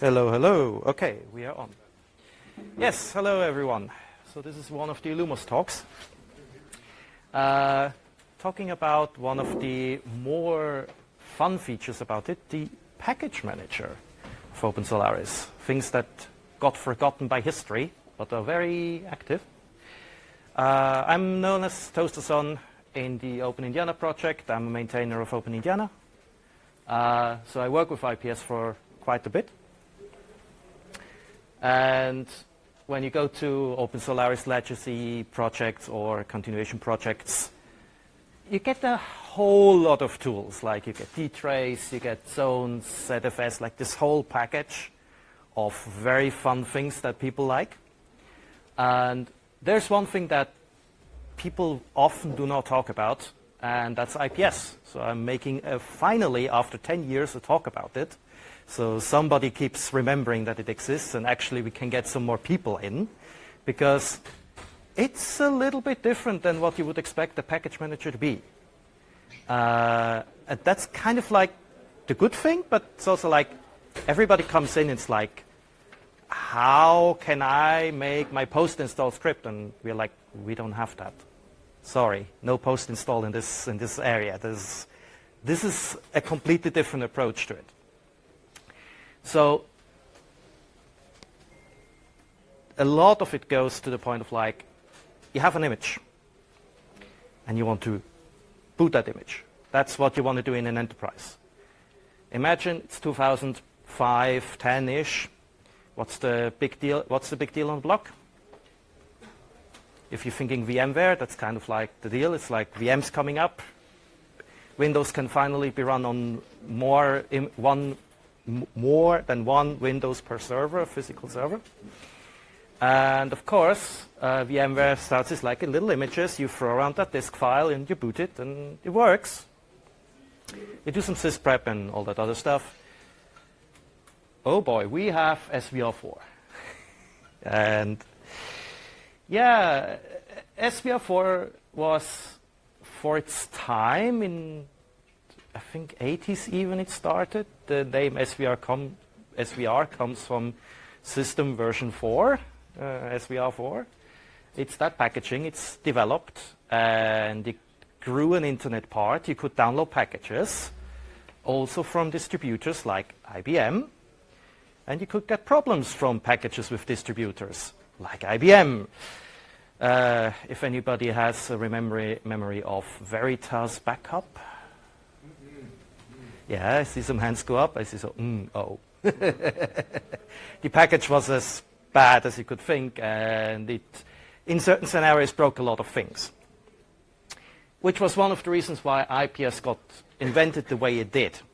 Hello, hello. Okay, we are on. Yes, hello everyone. So this is one of the Illumos talks. Talking about one of the more fun features about it, the package manager of OpenSolaris. Things that got forgotten by history, but are very active. I'm known as Toasterson in the Open Indiana project. I'm a maintainer of Open Indiana. So I work with IPS for quite a bit. And when you go to OpenSolaris legacy projects or continuation projects, you get a whole lot of tools. Like you get dtrace, you get zones, ZFS, like this whole package of very fun things that people like. And there's one thing that people often do not talk about, and that's IPS. So I'm making, finally, after 10 years, a talk about it. So somebody keeps remembering that it exists, and actually we can get some more people in, because it's a little bit different than what you would expect a package manager to be. And that's kind of like the good thing, but it's also like everybody comes in, it's like, how can I make my post-install script? And we're like, we don't have that. Sorry, no post-install in this area. This is a completely different approach to it. So a lot of it goes to the point of like, you have an image and you want to boot that image. That's what you want to do in an enterprise. Imagine it's 2005, 10-ish. What's the big deal? What's the big deal on the block? If you're thinking VMware, that's kind of like the deal. It's like VMs coming up. Windows can finally be run on more than one Windows per server, physical server. And of course, VMware starts as like in little images. You throw around that disk file and you boot it, and it works. You do some sysprep and all that other stuff. Oh boy, we have SVR4. And yeah, SVR4 was, for its time, in I think 80s even it started. The name SVR comes from system version 4, SVR4. It's that packaging. It's developed, and it grew an internet part. You could download packages, also from distributors like IBM. And you could get problems from packages with distributors like IBM. If anybody has a memory of Veritas Backup. Yeah, I see some hands go up. I see some, oh. The package was as bad as you could think, and it, in certain scenarios, broke a lot of things. Which was one of the reasons why IPS got invented the way it did.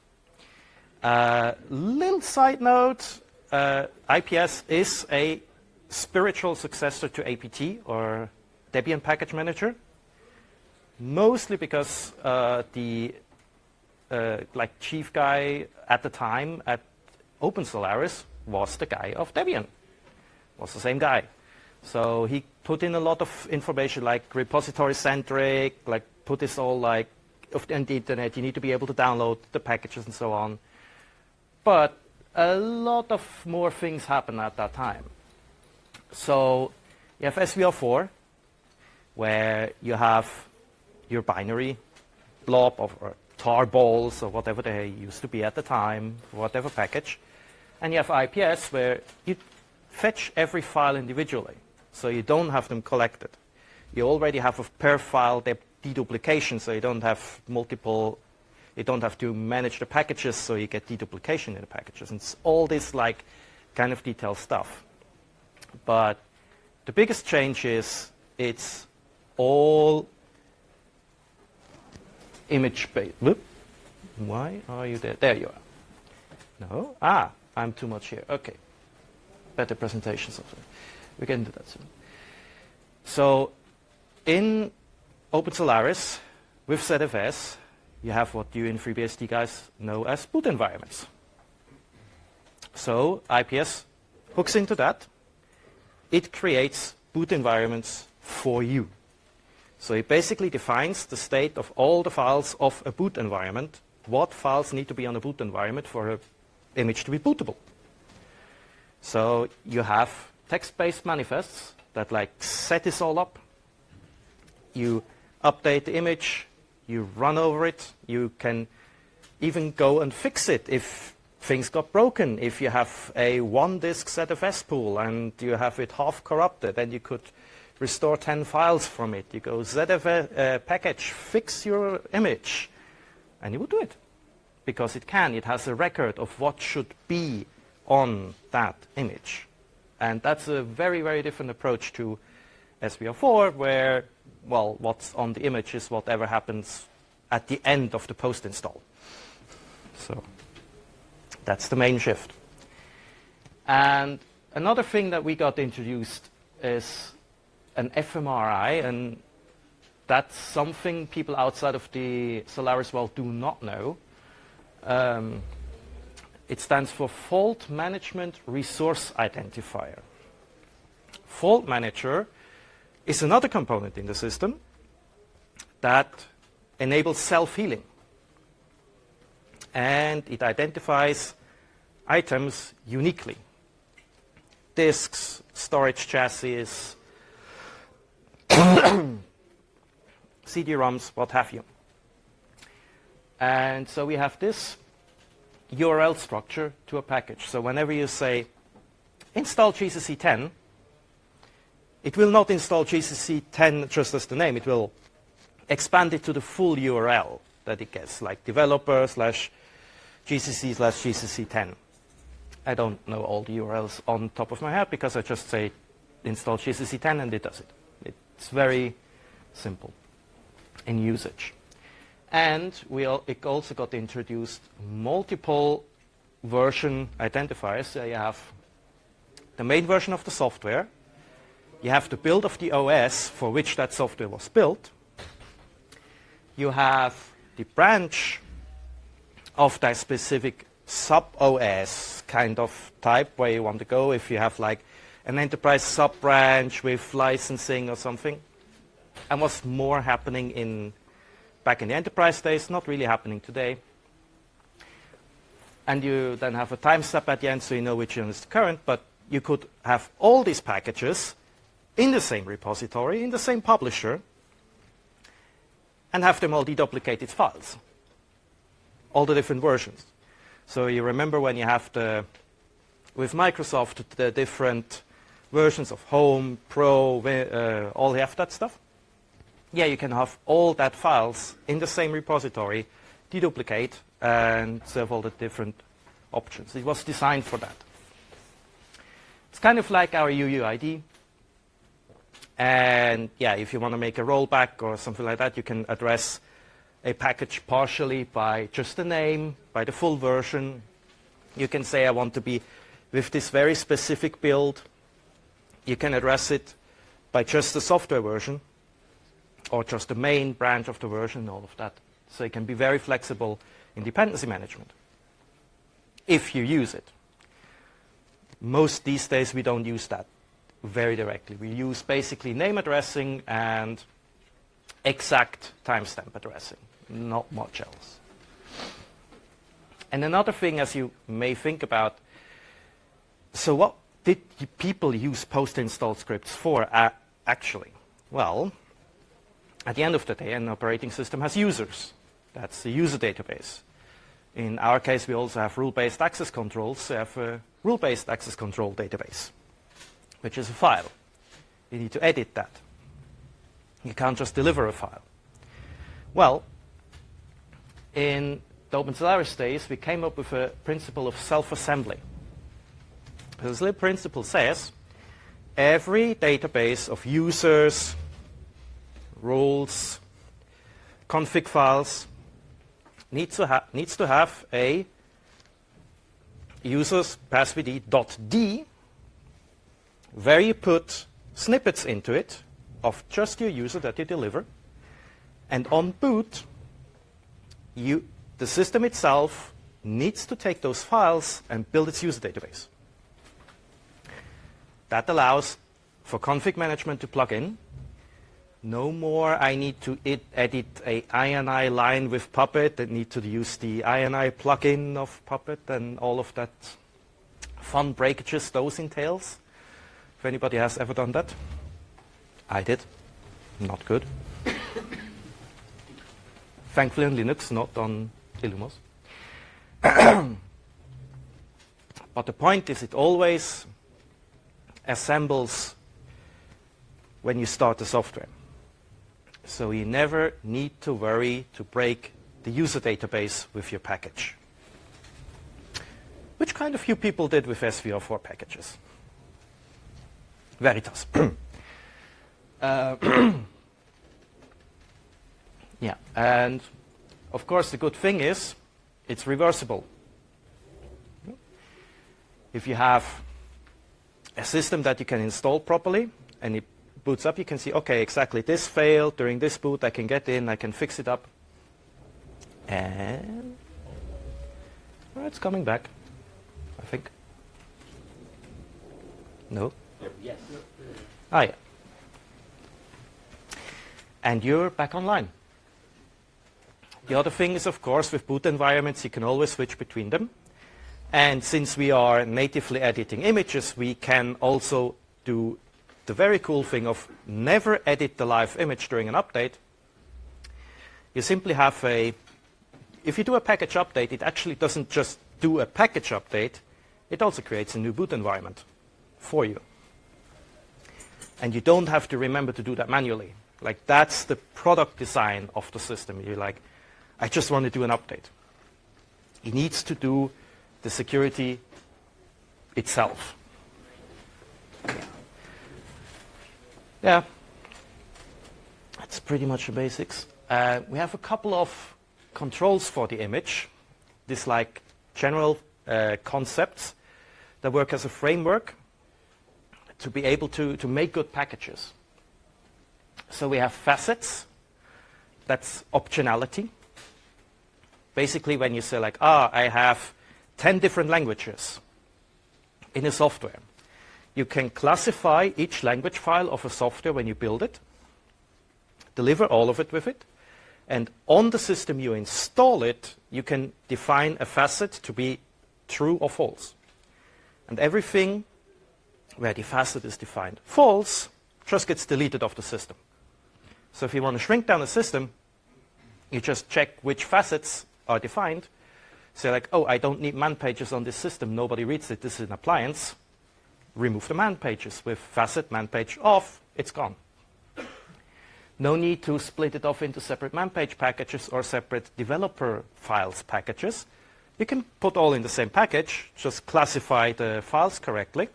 Little side note, IPS is a spiritual successor to APT, or Debian Package Manager, mostly because the chief guy at the time at OpenSolaris was the guy of Debian, was the same guy. So he put in a lot of information like repository-centric, like put this all like on the internet. You need to be able to download the packages and so on. But a lot of more things happen at that time. So you have SVR4, where you have your binary blob or tarballs or whatever they used to be at the time, whatever package. And you have IPS, where you fetch every file individually, so you don't have them collected. You already have a per file deduplication, so you don't have multiple. You don't have to manage the packages, so you get deduplication in the packages. And it's all this like kind of detailed stuff. But the biggest change is it's all image-based. Whoop. Why are you there? There you are. No? Ah, I'm too much here. Okay. Better presentation software. We can do that soon. So in OpenSolaris, with ZFS, you have what you in FreeBSD guys know as boot environments. So IPS hooks into that. It creates boot environments for you. So it basically defines the state of all the files of a boot environment, what files need to be on a boot environment for an image to be bootable. So you have text-based manifests that like set this all up. You update the image, you run over it, you can even go and fix it if things got broken. If you have a one-disk ZFS pool and you have it half corrupted, then you could restore 10 files from it. You go ZFS package, fix your image, and you would do it. Because it can. It has a record of what should be on that image. And that's a very, very different approach to SVR4, where, well, what's on the image is whatever happens at the end of the post-install. So that's the main shift. And another thing that we got introduced is an fMRI, and that's something people outside of the Solaris world do not know. It stands for Fault Management Resource Identifier. Fault Manager is another component in the system that enables self-healing. And it identifies items uniquely. Disks, storage chassis, CD-ROMs, what have you. And so we have this URL structure to a package. So whenever you say install GCC 10, it will not install GCC 10 just as the name. It will expand it to the full URL that it gets, like developer / GCC / GCC 10. I don't know all the URLs on top of my head because I just say install GCC 10 and it does it. It's very simple in usage. And it also got introduced multiple version identifiers. So you have the main version of the software. You have the build of the OS for which that software was built. You have the branch of that specific sub-OS kind of type where you want to go. If you have like an enterprise sub-branch with licensing or something. And what's more happening back in the enterprise days, not really happening today. And you then have a timestamp at the end so you know which one is the current, but you could have all these packages in the same repository, in the same publisher, and have them all deduplicated files. All the different versions. So you remember when you have with Microsoft, the different versions of Home, Pro, all have that stuff? Yeah, you can have all that files in the same repository, deduplicate, and serve all the different options. It was designed for that. It's kind of like our UUID. And yeah, if you want to make a rollback or something like that, you can address a package partially by just the name, by the full version. You can say I want to be with this very specific build. You can address it by just the software version or just the main branch of the version, all of that. So it can be very flexible in dependency management if you use it. Most these days we don't use that very directly. We use basically name addressing and exact timestamp addressing, not much else. And another thing, as you may think about, so what did people use post-install scripts for actually? Well, at the end of the day, an operating system has users. That's the user database. In our case, we also have rule-based access controls. So we have a rule-based access control database, which is a file. You need to edit that. You can't just deliver a file. Well, in the OpenSolaris days, we came up with a principle of self-assembly. This little principle says every database of users, rules, config files needs to have a users passwd.d where you put snippets into it of just your user that you deliver. And on boot, the system itself needs to take those files and build its user database. That allows for config management to plug in. No more I need to edit a INI line with Puppet. I need to use the INI plugin of Puppet and all of that fun breakages those entails. If anybody has ever done that. I did. Not good. Thankfully on Linux, not on Illumos. But the point is it always assembles when you start the software. So you never need to worry to break the user database with your package. Which kind of few people did with SVR4 packages. Veritas. Yeah, and of course the good thing is it's reversible. If you have a system that you can install properly and it boots up, you can see, okay, exactly this failed during this boot, I can get in, I can fix it up. And well, it's coming back, I think. No? Yes. Ah, yeah. And you're back online. The other thing is, of course, with boot environments, you can always switch between them. And since we are natively editing images, we can also do the very cool thing of never edit the live image during an update. You simply have if you do a package update, it actually doesn't just do a package update, it also creates a new boot environment for you. And you don't have to remember to do that manually. Like, that's the product design of the system. You're like, I just want to do an update. It needs to do the security itself. Yeah, that's pretty much the basics. We have a couple of controls for the image. This like general concepts that work as a framework to be able to make good packages. So we have facets. That's optionality. Basically, when you say like, I have 10 different languages in a software, you can classify each language file of a software when you build it, deliver all of it with it, and on the system you install it, you can define a facet to be true or false. And everything where the facet is defined false just gets deleted off the system. So if you want to shrink down a system, you just check which facets are defined. Say like, I don't need man pages on this system. Nobody reads it. This is an appliance. Remove the man pages with facet man page off. It's gone. No need to split it off into separate man page packages or separate developer files packages. You can put all in the same package. Just classify the files correctly.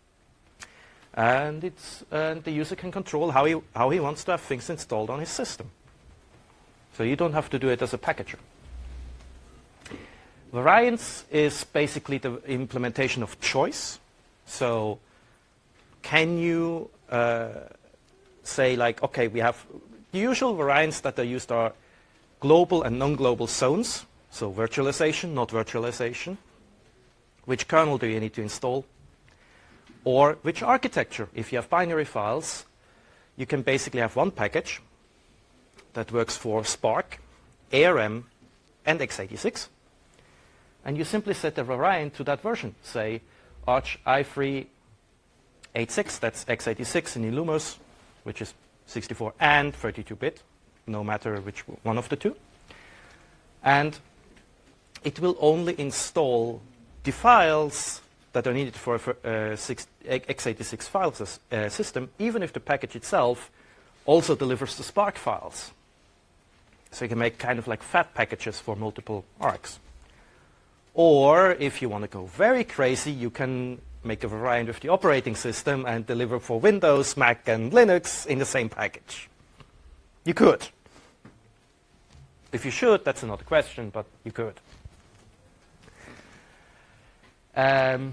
And the user can control how he wants to have things installed on his system. So you don't have to do it as a packager. Variants is basically the implementation of choice. So can you say like, okay, we have the usual variants that are used are global and non-global zones. So virtualization, not virtualization. Which kernel do you need to install? Or which architecture? If you have binary files, you can basically have one package that works for Spark, ARM, and x86. And you simply set the variant to that version. Say Arch i386, that's x86 in Illumos, which is 64 and 32-bit, no matter which one of the two. And it will only install the files that are needed for a x86 file system, even if the package itself also delivers the Spark files. So you can make kind of like fat packages for multiple ARCs. Or if you want to go very crazy, you can make a variant of the operating system and deliver for Windows, Mac, and Linux in the same package. You could. If you should, that's another question, but you could. And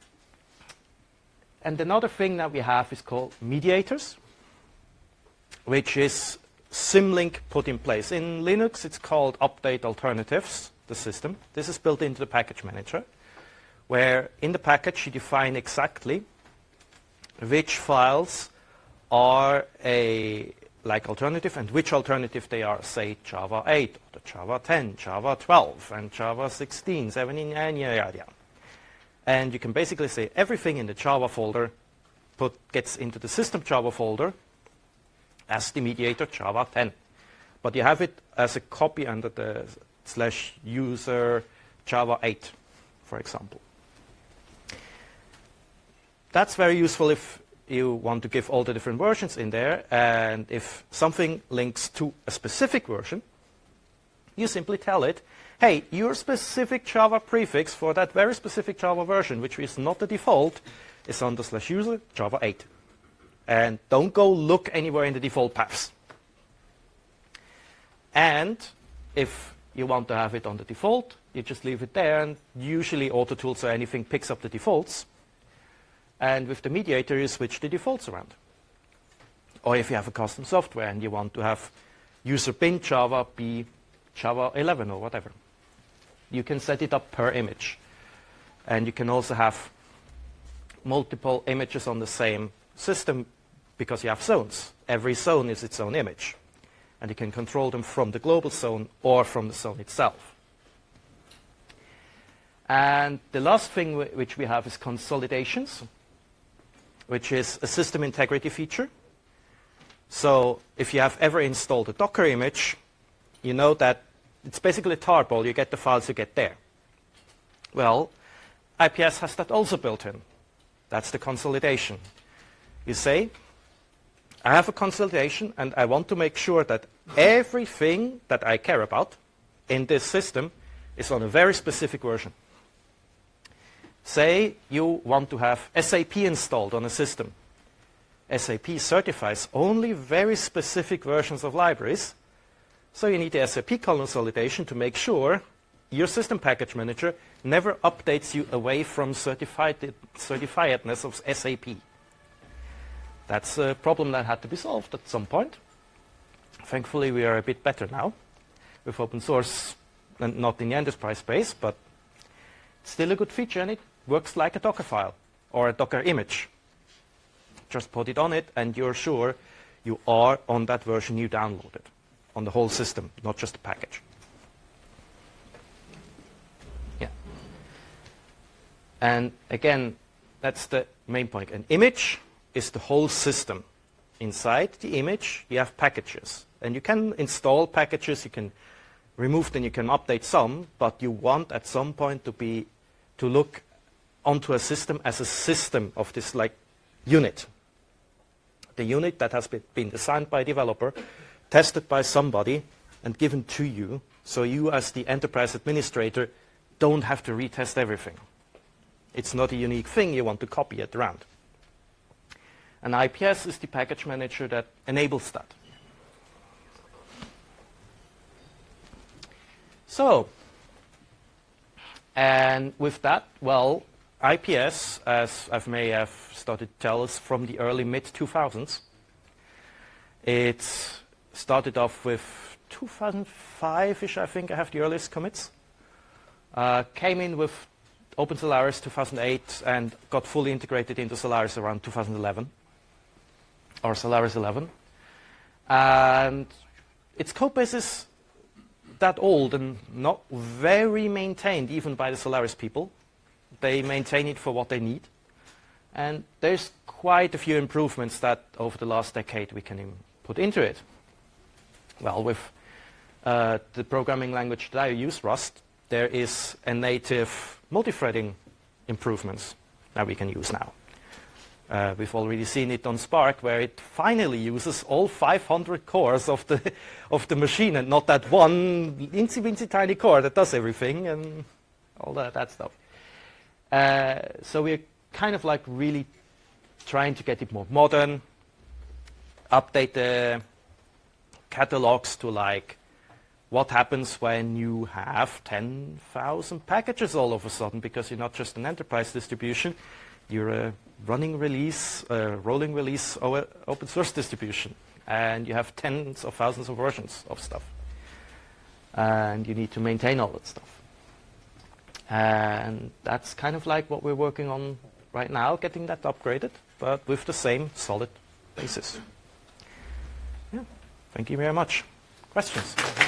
another thing that we have is called mediators, which is Symlink put in place. In Linux, it's called Update Alternatives, the system. This is built into the package manager, where in the package you define exactly which files are like alternative and which alternative they are, say Java 8, or Java 10, Java 12, and Java 16, 17, and yeah. And you can basically say everything in the Java folder gets into the system Java folder as the mediator Java 10. But you have it as a copy under the /user Java 8, for example. That's very useful if you want to give all the different versions in there, and if something links to a specific version, you simply tell it, hey, your specific Java prefix for that very specific Java version, which is not the default, is under /user Java 8. And don't go look anywhere in the default paths. And if you want to have it on the default, you just leave it there, and usually AutoTools or anything picks up the defaults. And with the mediator, you switch the defaults around. Or if you have a custom software and you want to have user bin Java be Java 11 or whatever, you can set it up per image. And you can also have multiple images on the same system because you have zones. Every zone is its own image. And you can control them from the global zone or from the zone itself. And the last thing which we have is consolidations, which is a system integrity feature. So if you have ever installed a Docker image, you know that it's basically a tarball. You get the files you get there. Well, IPS has that also built in. That's the consolidation. You say, I have a consolidation, and I want to make sure that everything that I care about in this system is on a very specific version. Say you want to have SAP installed on a system. SAP certifies only very specific versions of libraries, so you need the SAP consolidation to make sure your system package manager never updates you away from certifiedness of SAP. That's a problem that had to be solved at some point. Thankfully, we are a bit better now with open source, and not in the enterprise space, but it's still a good feature, and it works like a Docker file or a Docker image. Just put it on it, and you're sure you are on that version you downloaded on the whole system, not just the package. Yeah. And again, that's the main point. An image is the whole system. Inside the image, you have packages. And you can install packages, you can remove them, you can update some, but you want at some point to look onto a system as a system of this like unit. The unit that has been designed by a developer, tested by somebody, and given to you, so you as the enterprise administrator don't have to retest everything. It's not a unique thing, you want to copy it around. And IPS is the package manager that enables that. So, and with that, well, IPS, as I may have started to tell us from the early mid-2000s, it started off with 2005-ish, I think I have the earliest commits. Came in with OpenSolaris 2008 and got fully integrated into Solaris around 2011, or Solaris 11. And its code base is that old and not very maintained, even by the Solaris people. They maintain it for what they need. And there's quite a few improvements that over the last decade we can put into it. Well, with the programming language that I use, Rust, there is a native multi-threading improvements that we can use now. We've already seen it on Spark, where it finally uses all 500 cores of the machine, and not that one incy-wincy tiny core that does everything and all that stuff. So we're kind of like really trying to get it more modern, update the catalogs to like what happens when you have 10,000 packages all of a sudden, because you're not just an enterprise distribution, you're a rolling release open source distribution, and you have tens of thousands of versions of stuff, and you need to maintain all that stuff. And that's kind of like what we're working on right now, getting that upgraded, but with the same solid basis. Yeah. Thank you very much. Questions?